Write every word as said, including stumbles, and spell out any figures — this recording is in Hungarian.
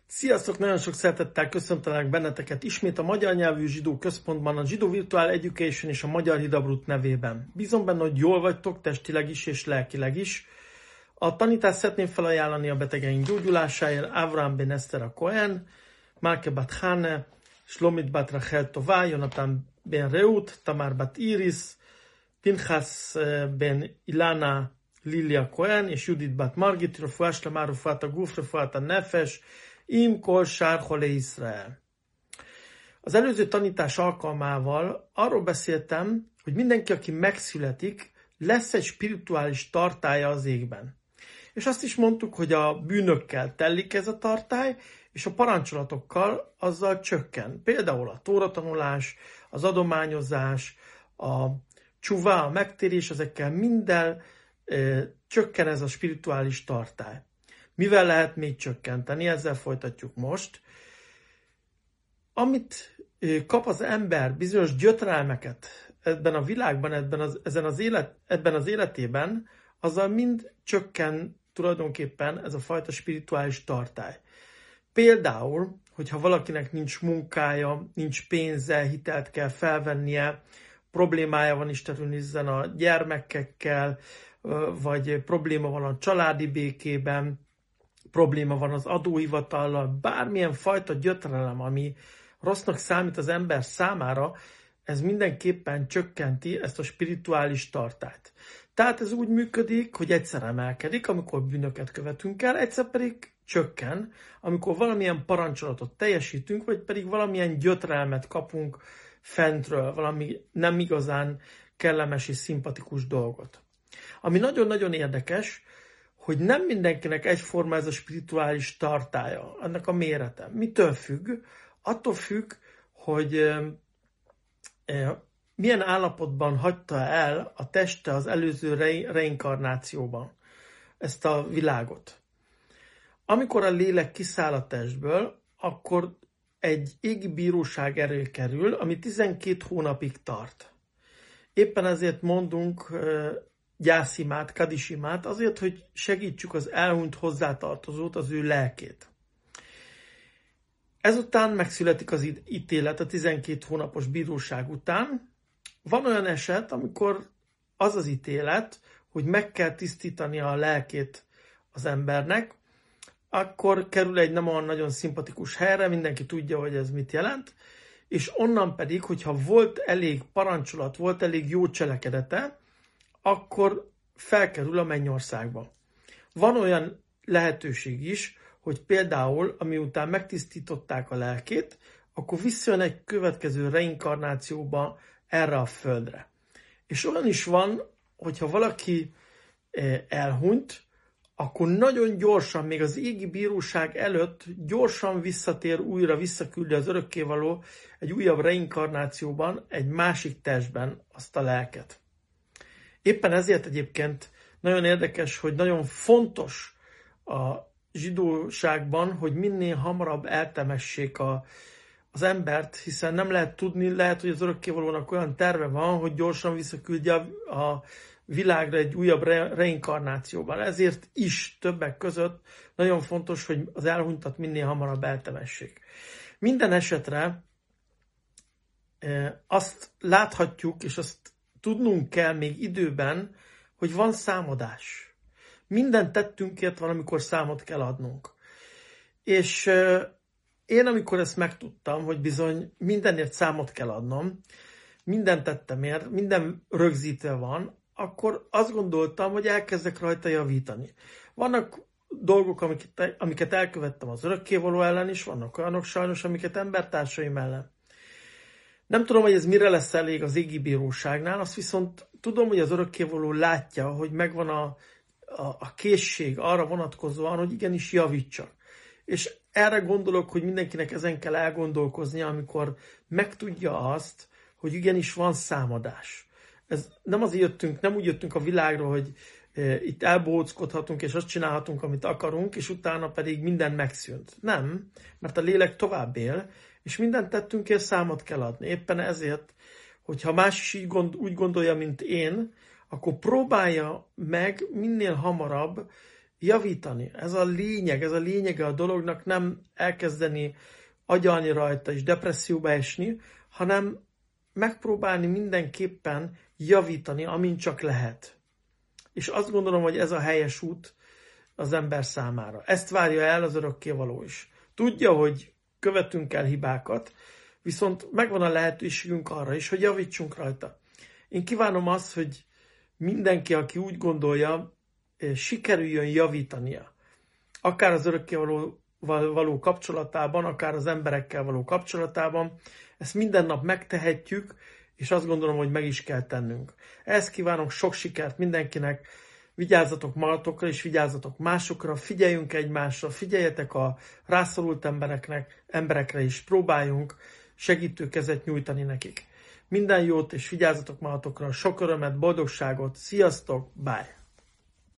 Sziasztok! Nagyon sok szeretettel köszöntelek benneteket ismét a Magyar Nyelvű Zsidó Központban, a Zsidó Virtual Education és a Magyar Hidabrut nevében. Bízom benne, hogy jól vagytok testileg is és lelkileg is. A tanítást szeretném felajánlani a betegeink gyógyulásáért Avraham ben Eszter a Cohen, Malke bat Hane, Shlomit bat Rachel Tová, Jonathan ben Reut, Tamar bat Iris, Pinchas ben Ilana Lilia Cohen és Judit bat Margit, Refuás Lemár, Refuát a Guf, Refuát a Nefes, Im Kol Sár Hole Israel. Az előző tanítás alkalmával arról beszéltem, hogy mindenki, aki megszületik, lesz egy spirituális tartálya az égben. És azt is mondtuk, hogy a bűnökkel telik ez a tartály, és a parancsolatokkal azzal csökken. Például a tóratanulás, az adományozás, a csuvá, a megtérés, ezekkel minden e, csökken ez a spirituális tartály. Mivel lehet még csökkenteni? Ezzel folytatjuk most. Amit kap az ember bizonyos gyötrelmeket ebben a világban, ebben az, ezen az élet, ebben az életében, azzal mind csökken tulajdonképpen ez a fajta spirituális tartály. Például, hogyha valakinek nincs munkája, nincs pénze, hitelt kell felvennie, problémája van Isten Isten a gyermekekkel, vagy probléma van a családi békében, probléma van az adóhivatallal, bármilyen fajta gyötrelem, ami rossznak számít az ember számára, ez mindenképpen csökkenti ezt a spirituális tartályt. Tehát ez úgy működik, hogy egyszer emelkedik, amikor bűnöket követünk el, egyszer pedig csökken, amikor valamilyen parancsolatot teljesítünk, vagy pedig valamilyen gyötrelmet kapunk fentről, valami nem igazán kellemes és szimpatikus dolgot. Ami nagyon-nagyon érdekes, hogy nem mindenkinek egyforma ez a spirituális tartálya, ennek a mérete. Mitől függ? Attól függ, hogy e, milyen állapotban hagyta el a teste az előző re- reinkarnációban ezt a világot. Amikor a lélek kiszáll a testből, akkor egy égi bíróság elé kerül, ami tizenkét hónapig tart. Éppen ezért mondunk e, gyászimát, kadisimát, azért, hogy segítsük az elhunyt hozzátartozót, az ő lelkét. Ezután megszületik az ítélet a tizenkét hónapos bíróság után. Van olyan eset, amikor az az ítélet, hogy meg kell tisztítani a lelkét az embernek, akkor kerül egy nem olyan nagyon szimpatikus helyre, mindenki tudja, hogy ez mit jelent, és onnan pedig, hogyha volt elég parancsolat, volt elég jó cselekedete, akkor felkerül a mennyországba. Van olyan lehetőség is, hogy például, amiután megtisztították a lelkét, akkor visszajön egy következő reinkarnációba erre a földre. És olyan is van, hogyha valaki elhunyt, akkor nagyon gyorsan, még az égi bíróság előtt gyorsan visszatér újra, visszaküldi az örökkévaló egy újabb reinkarnációban, egy másik testben azt a lelket. Éppen ezért egyébként nagyon érdekes, hogy nagyon fontos a zsidóságban, hogy minél hamarabb eltemessék a, az embert, hiszen nem lehet tudni, lehet, hogy az örökkévalónak olyan terve van, hogy gyorsan visszaküldje a, a világra egy újabb re, reinkarnációban. Ezért is többek között nagyon fontos, hogy az elhunytat minél hamarabb eltemessék. Minden esetre e, azt láthatjuk, és azt tudnunk kell még időben, hogy van számadás. Minden tettünkért valamikor számot kell adnunk. És én, amikor ezt megtudtam, hogy bizony mindenért számot kell adnom, minden tettemért, minden rögzítve van, akkor azt gondoltam, hogy elkezdek rajta javítani. Vannak dolgok, amiket, amiket elkövettem az örökkévaló ellen is, vannak olyanok sajnos, amiket embertársaim ellen. Nem tudom, hogy ez mire lesz elég az égi bíróságnál, azt viszont tudom, hogy az örökkévaló látja, hogy megvan a, a, a készség arra vonatkozóan, hogy igenis javítsak. És erre gondolok, hogy mindenkinek ezen kell elgondolkoznia, amikor megtudja azt, hogy igenis van számadás. Ez nem azért jöttünk, nem úgy jöttünk a világra, hogy e, itt elbóckodhatunk, és azt csinálhatunk, amit akarunk, és utána pedig minden megszűnt. Nem, mert a lélek tovább él, és mindent tettünkért számot kell adni. Éppen ezért, hogyha más is így gond, úgy gondolja, mint én, akkor próbálja meg minél hamarabb javítani. Ez a lényeg, ez a lényege a dolognak, nem elkezdeni agyalni rajta és depresszióba esni, hanem megpróbálni mindenképpen javítani, amint csak lehet. És azt gondolom, hogy ez a helyes út az ember számára. Ezt várja el az örökkévaló is. Tudja, hogy követünk el hibákat, viszont megvan a lehetőségünk arra is, hogy javítsunk rajta. Én kívánom azt, hogy mindenki, aki úgy gondolja, sikerüljön javítania. Akár az örökkévalóval való kapcsolatában, akár az emberekkel való kapcsolatában. Ezt minden nap megtehetjük, és azt gondolom, hogy meg is kell tennünk. Ezt kívánok sok sikert mindenkinek, vigyázzatok magatokra, és vigyázzatok másokra, figyeljünk egymásra, figyeljetek a rászorult embereknek, emberekre is, próbáljunk segítő kezet nyújtani nekik. Minden jót, és vigyázzatok magatokra, sok örömet, boldogságot, sziasztok, bye!